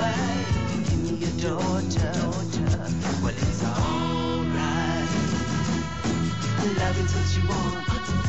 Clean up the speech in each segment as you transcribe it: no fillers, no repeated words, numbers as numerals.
away. Give me your daughter. Well, it's alright. Love is what you want.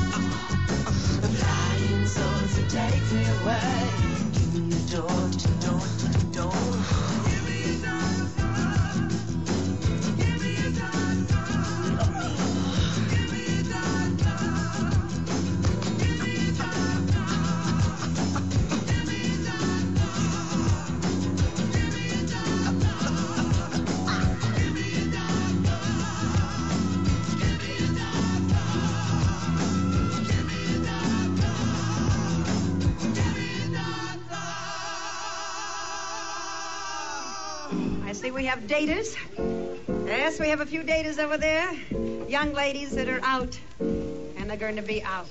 Flying souls to take me away. Give me your daughter. Give me your daughter. Give me your daughter. Give me your daughter. Give me your daughter. Give me your daughter. Give me your daughter. Give me your daughter. Give me your daughter. Give me your daughter. Give me your daughter. I see we have daters. Yes, we have a few daters over there. Young ladies that are out, and they're going to be out.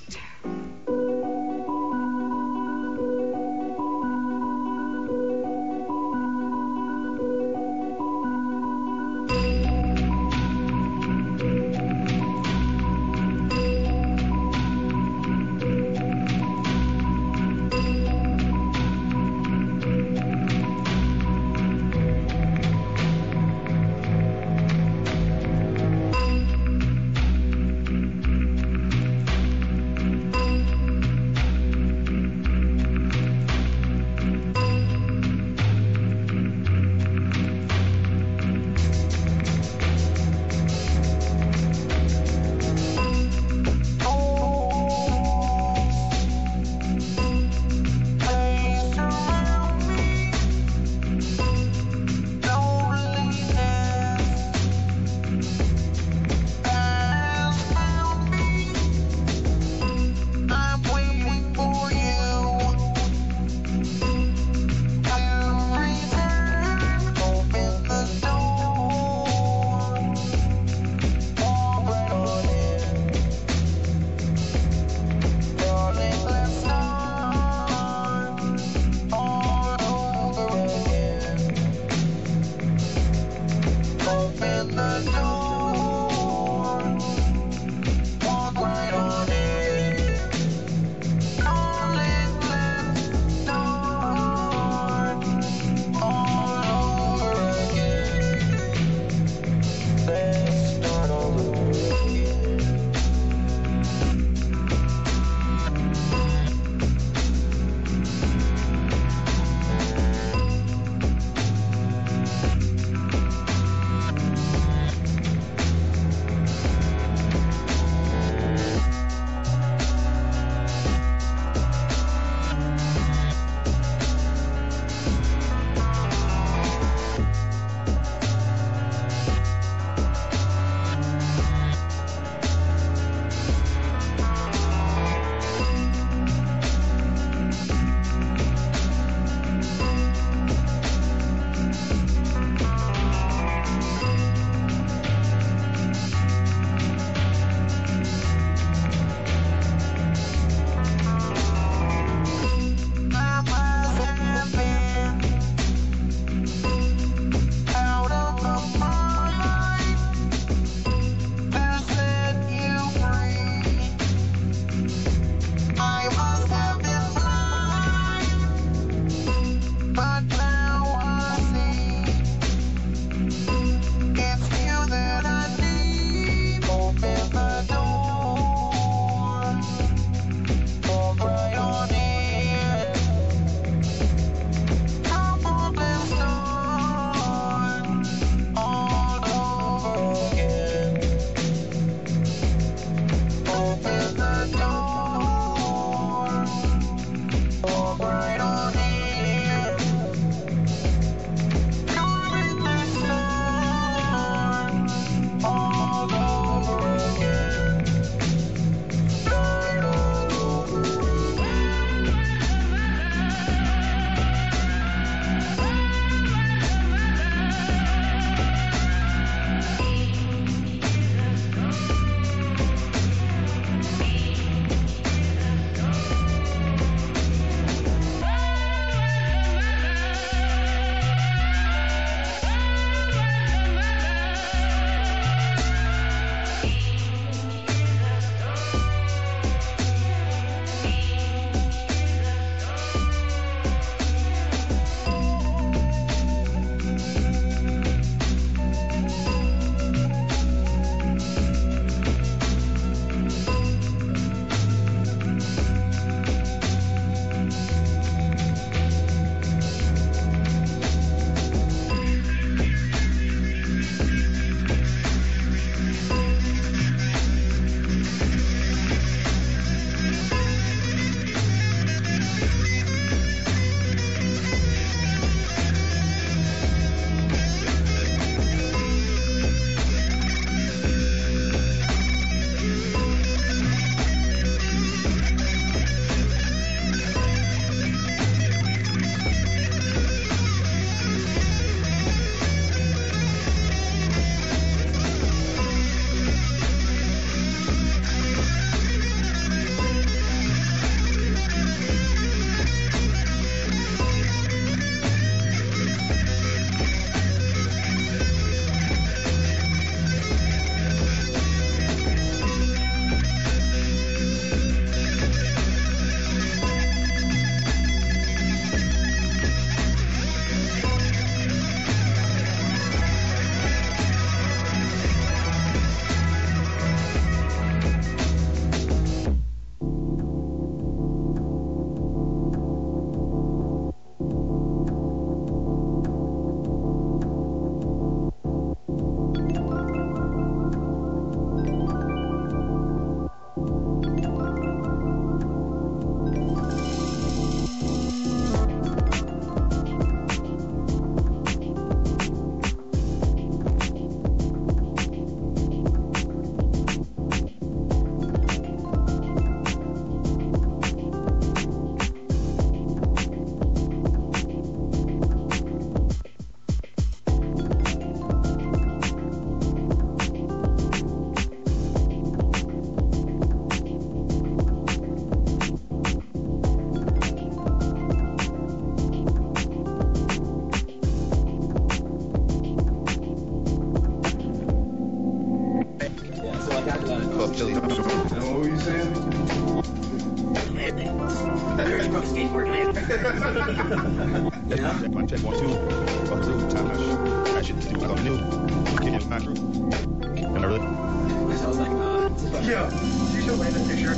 Yeah? Mic check 1 2. Fuck the roof. Time that shit. Do something new. Kick in my crew. Remember that? So I was like, Yeah, you should land the picture.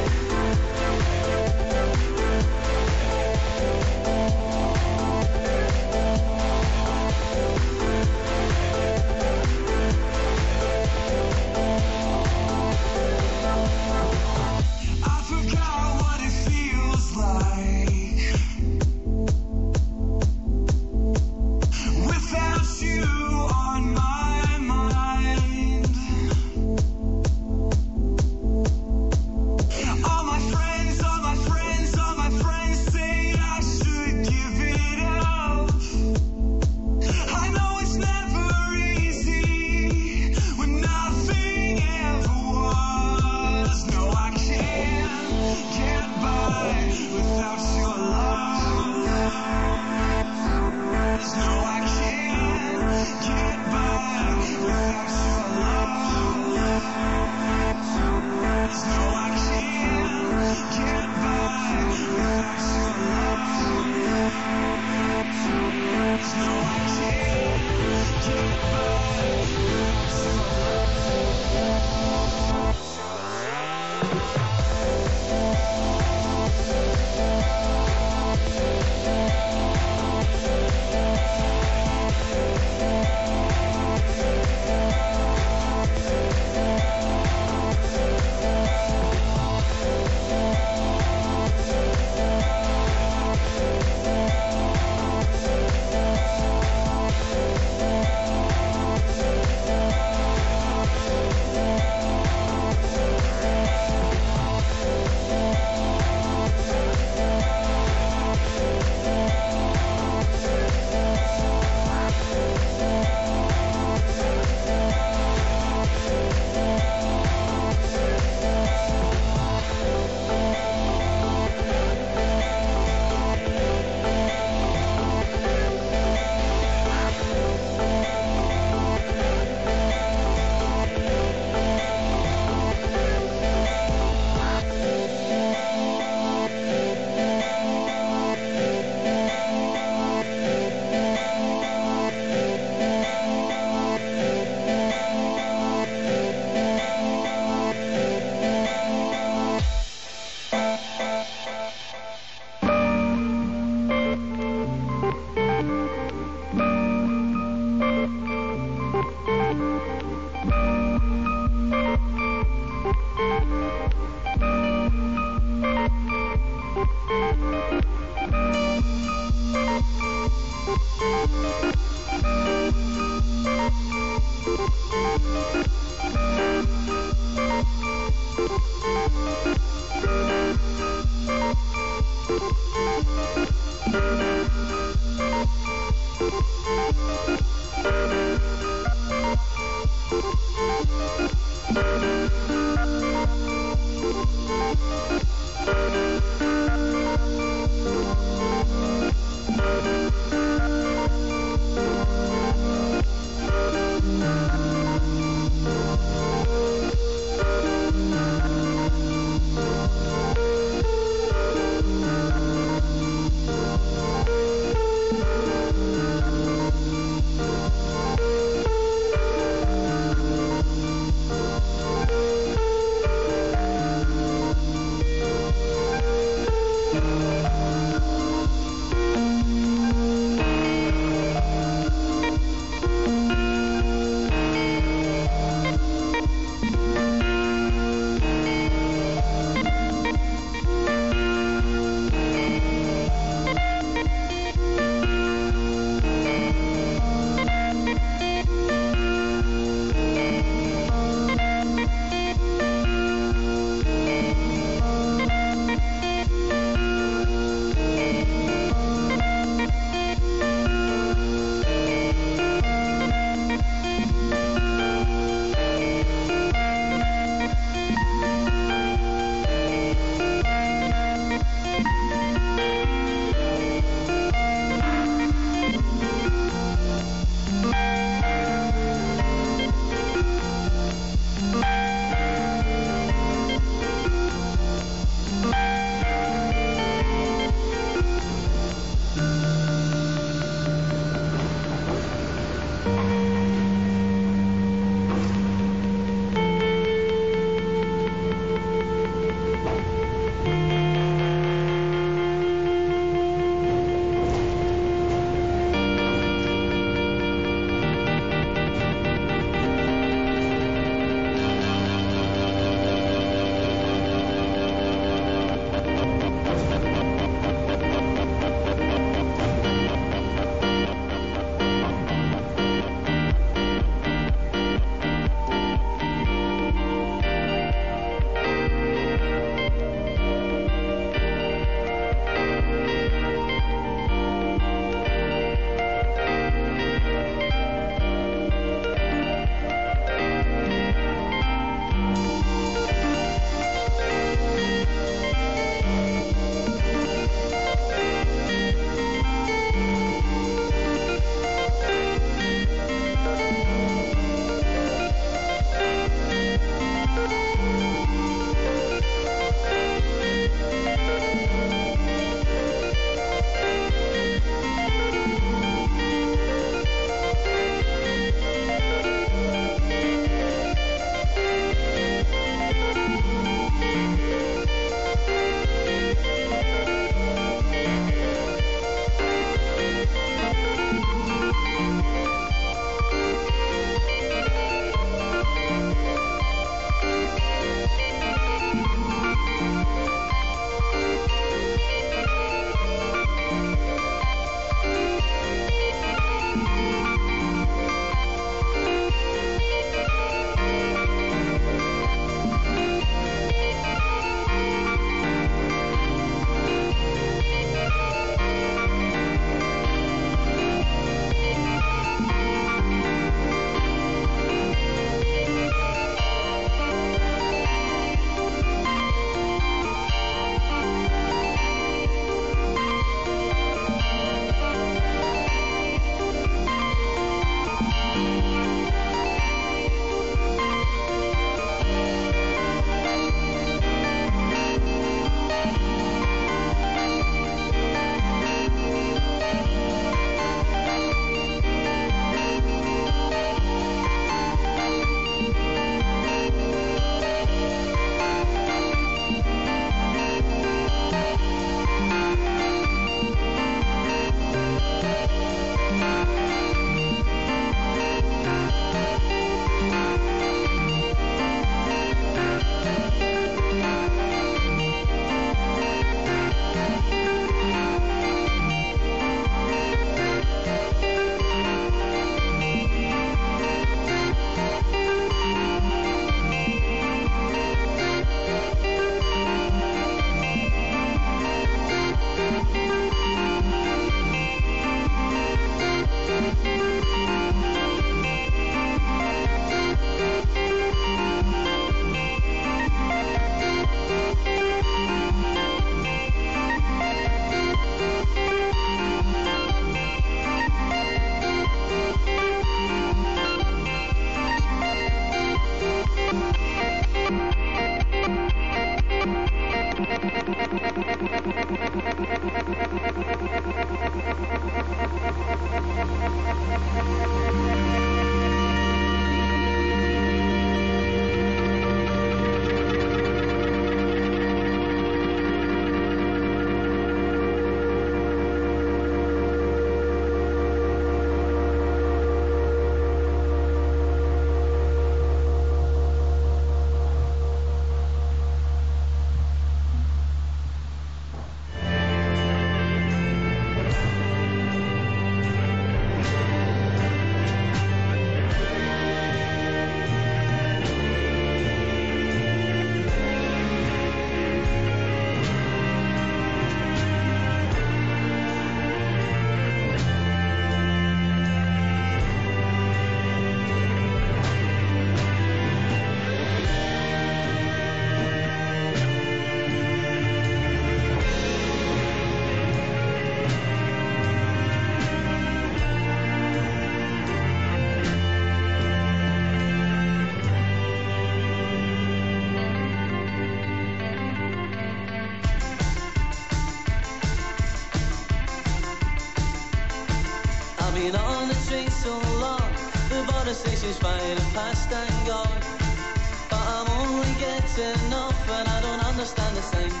Been on the train so long, the border station's fine and past and gone. But I'm only getting off and I don't understand the signs.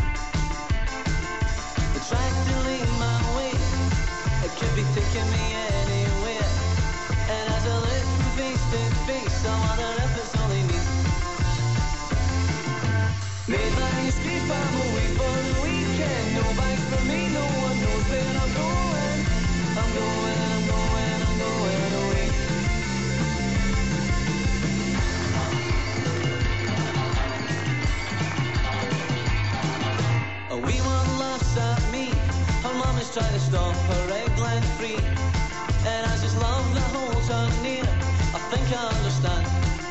The track to lead my way, it could be taking me anywhere. And as I look from face to face, I wonder if it's only me. Made my escape, I'm away for the weekend. No bags for me, no one knows where I'm going. I'm going away. A wee one laughs at me. Her mum is trying to stop her eggland free. And I just love that holds her near. I think I understand.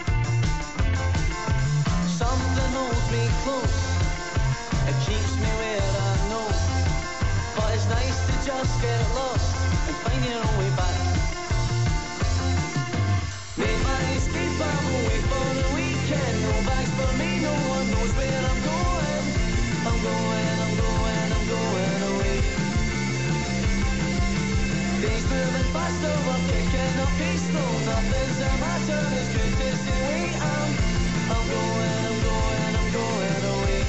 Something holds me close. It keeps me where I know. But it's nice to just get lost and find your own way back. Made my escape, I'm away for the weekend. No bags for me, no one knows where I'm going. I'm going away. Days moving faster, we're picking up pace slow. Nothing's the matter, it's good to stay away. I'm going away.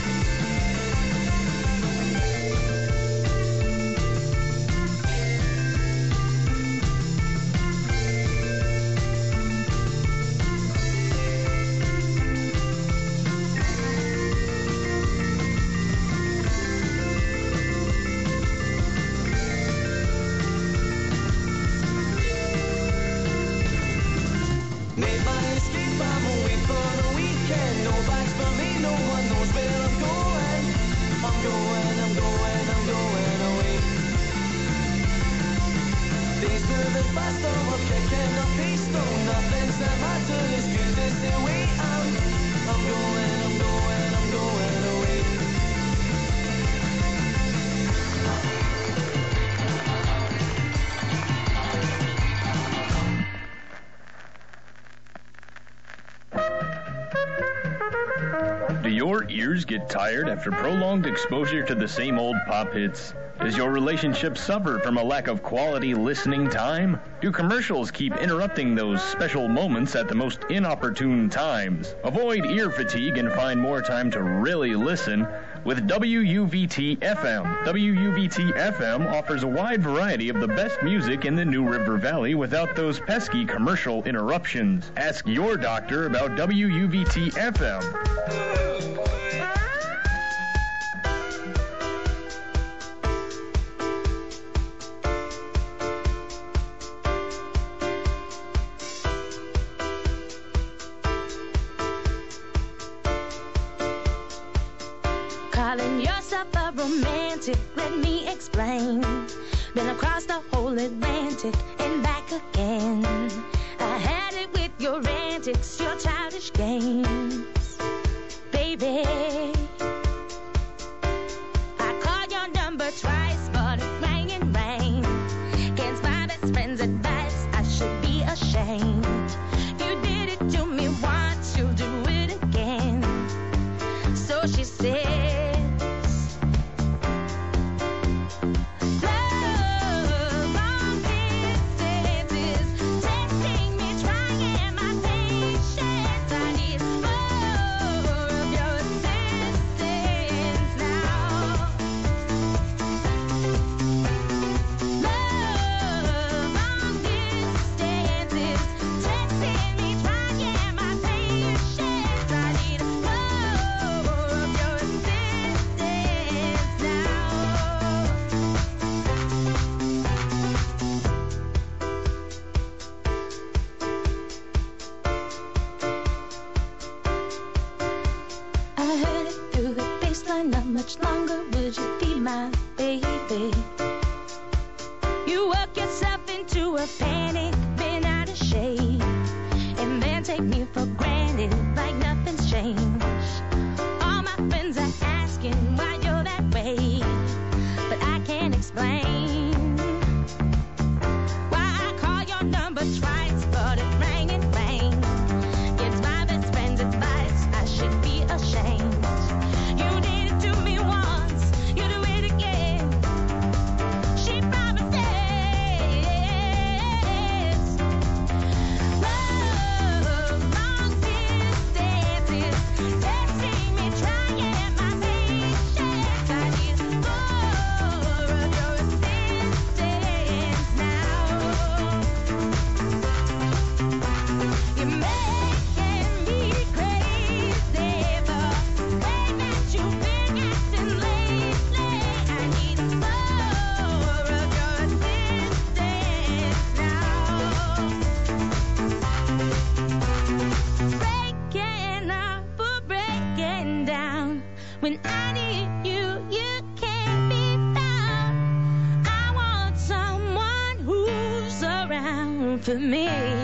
Made my escape, I'm away for the weekend. No bags for me, no one knows where I'm going. I'm going away. Days moving faster, we're kicking up pace slow. Nothing's the matter, it's good to stay away. I'm going away. Do your ears get tired after prolonged exposure to the same old pop hits? Does your relationship suffer from a lack of quality listening time? Do commercials keep interrupting those special moments at the most inopportune times? Avoid ear fatigue and find more time to really listen with WUVT-FM. WUVT-FM offers a wide variety of the best music in the New River Valley without those pesky commercial interruptions. Ask your doctor about WUVT-FM. Calling yourself a romantic, let me explain. Been across the whole Atlantic and back again. I had it with your antics, your childish games. Baby, I called your number twice, but it rang and rang. Against my best friend's advice, I should be ashamed. You did it to me once, you'll do it again. So she said, line up much longer. Would you be my baby? You work yourself into a panic, been out of shape, and then take me for granted like nothing's changed. All my friends are asking why you're that way, but I can't explain why I call your number twice, but it rang and rang. It's my best friend's advice, I should be ashamed. You did it to me once, you do it again. She promises love, long distances, texting me, trying my patience. I need more of your assistance now. You're making me crazy, the way that you've been acting lately. I need more of your assistance now. Breaking up or breaking down. When I need you, you can't be found. I want someone who's around for me.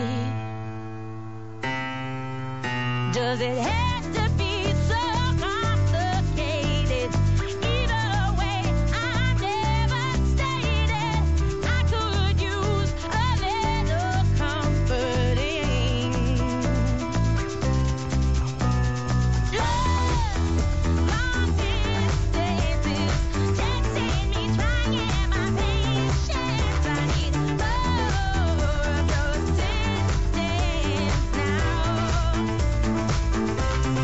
Does it have to be so complicated? Either way, I'm devastated. I could use a little comforting. Love, long distances, texting me, trying my patience. I need more of your assistance now.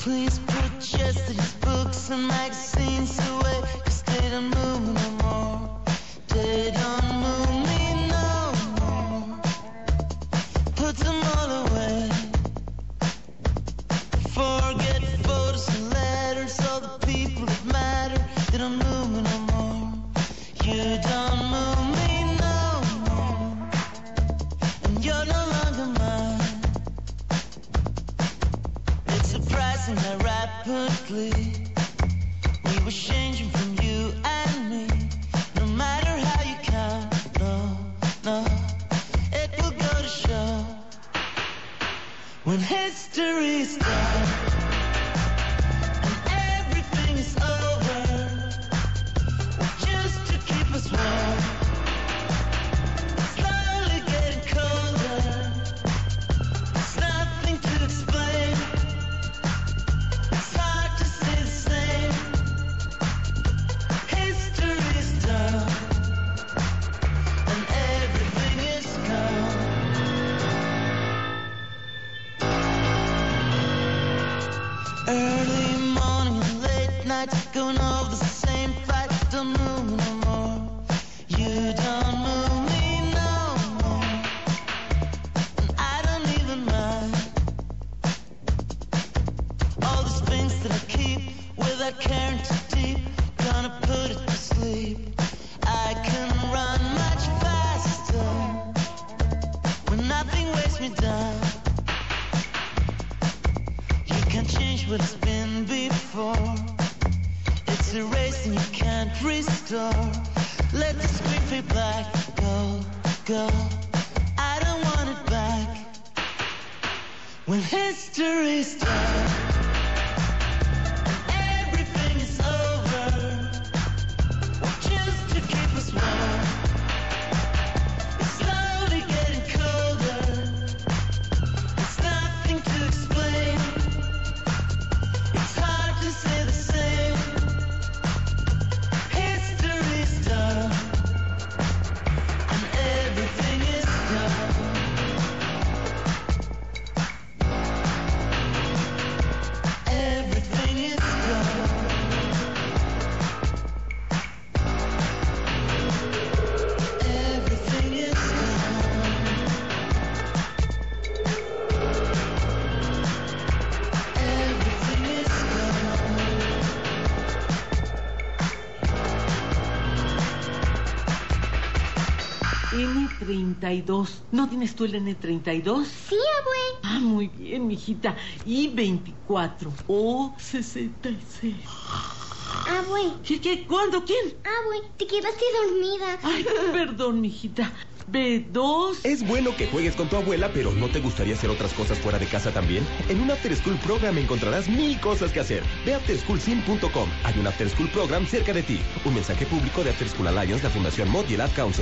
Please put yesterday's books and magazines away, 'cause they don't move me no more. They don't move me no more. Put them all away. Forget photos and letters, all the people that matter. They don't move me no more. You don't move me no more. And you're no longer mine. It's surprising how rapidly we were changing from you and me. No matter how you count, no, it will go to show when history's done and everything is over, just to keep us warm. Slowly getting colder. There's nothing to explain. It's hard to say the same. History's done and everything is gone. Early morning and late nights, going over the same fights. Don't move me no more. You don't move me no more. And I don't even mind all these things that I keep without caring too deep. Gonna put it to sleep. I can run much faster when nothing weighs me down. You can't change what it's been before. It's a race and you can't restore. Let the screen fade black. Go. I don't want it back. When history's done and everything is over, just to keep us warm. It's slowly getting colder. It's nothing to explain. It's hard to say the same. History's done and everything is gone. Everything is gone. Everything is gone. Everything is gone. N32. ¿No tienes tú el N32? Sí, abue. Ah, muy bien, mijita. Y 24 o 66. Abue. ¿Qué? ¿Cuándo? ¿Quién? Abue, te quedaste dormida. Ay, perdón, mijita. B2. Es bueno que juegues con tu abuela, pero ¿no te gustaría hacer otras cosas fuera de casa también? En un After School Program encontrarás 1000 cosas que hacer. Ve a afterschoolsim.com. Hay un After School Program cerca de ti. Un mensaje público de After School Alliance, la Fundación Mod y el Ad Council.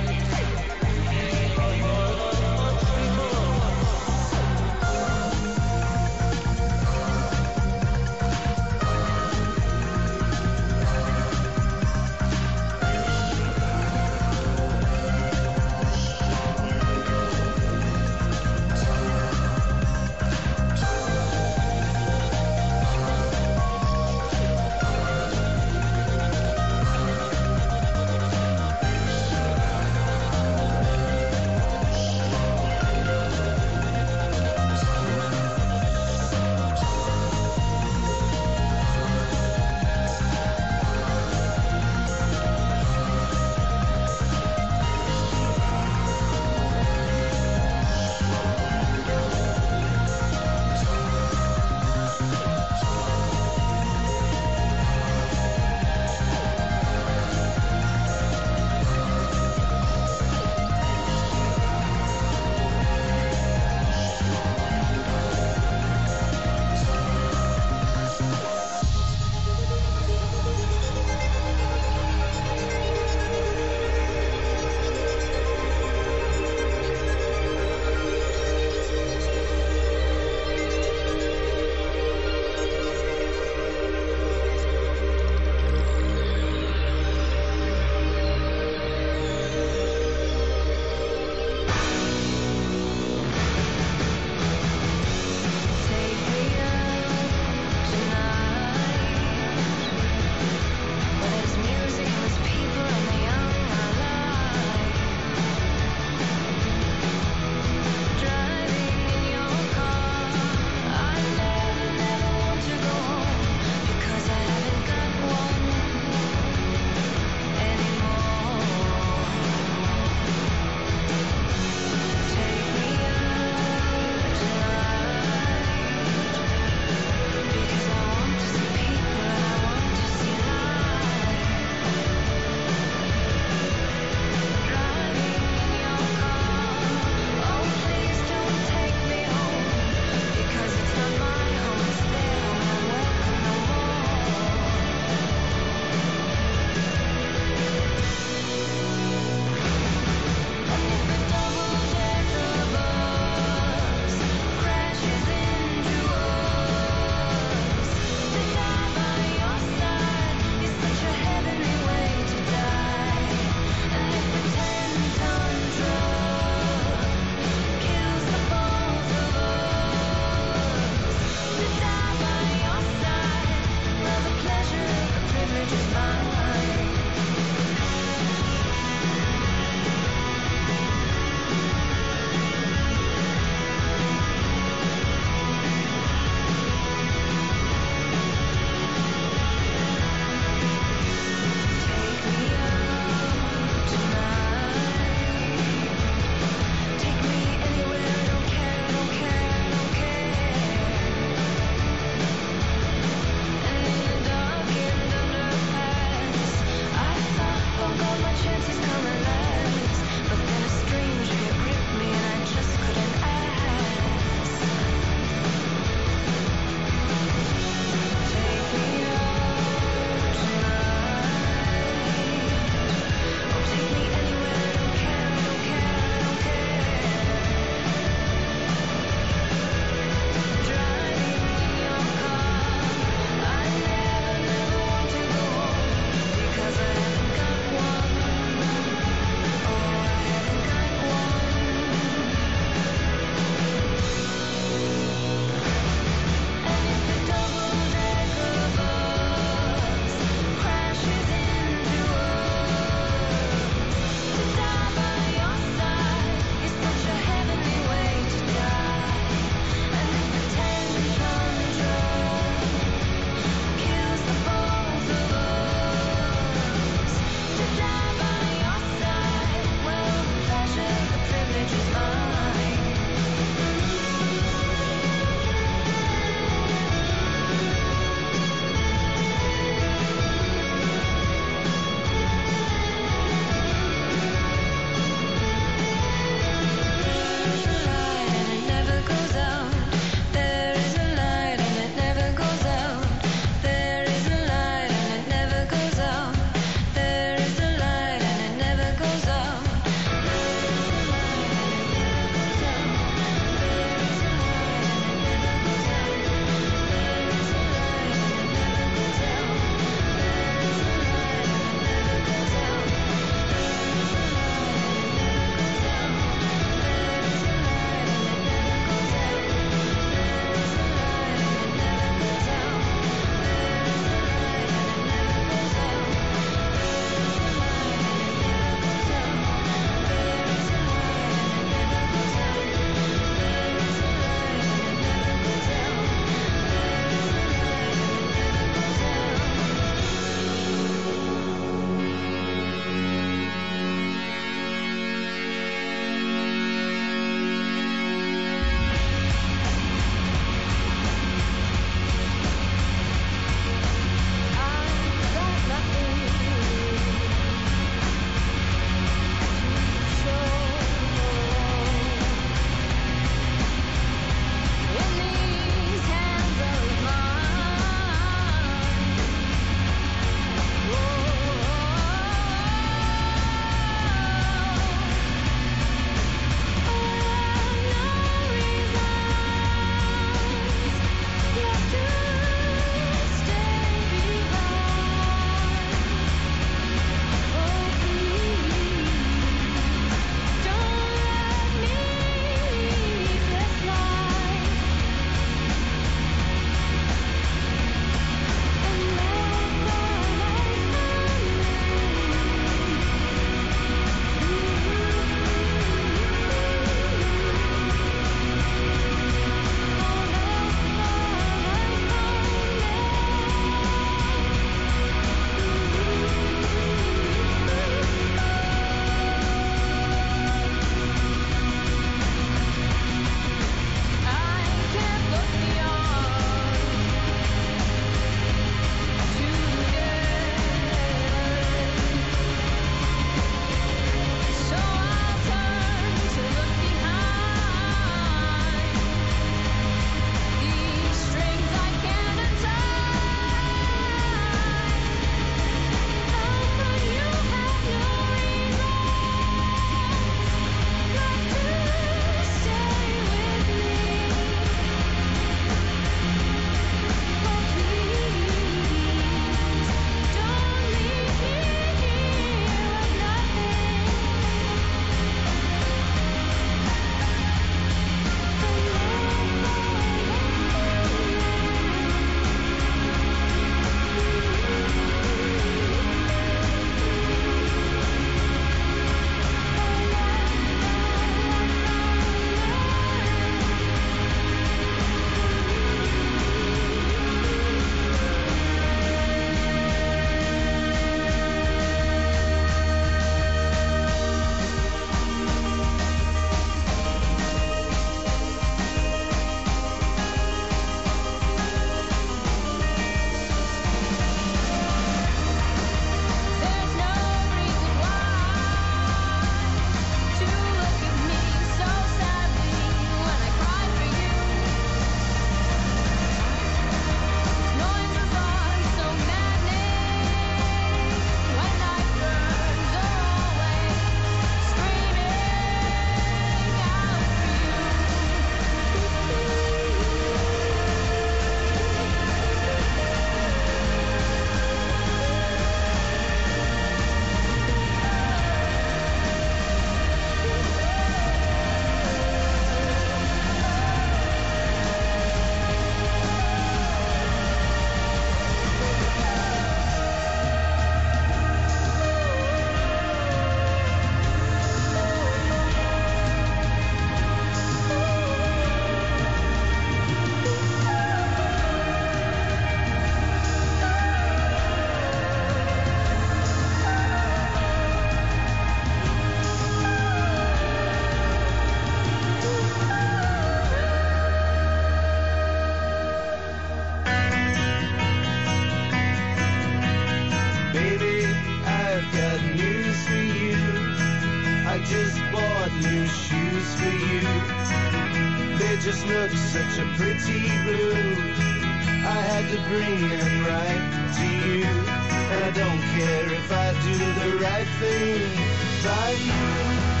I just bought new shoes for you. They just look such a pretty blue. I had to bring them right to you. And I don't care if I do the right thing by you.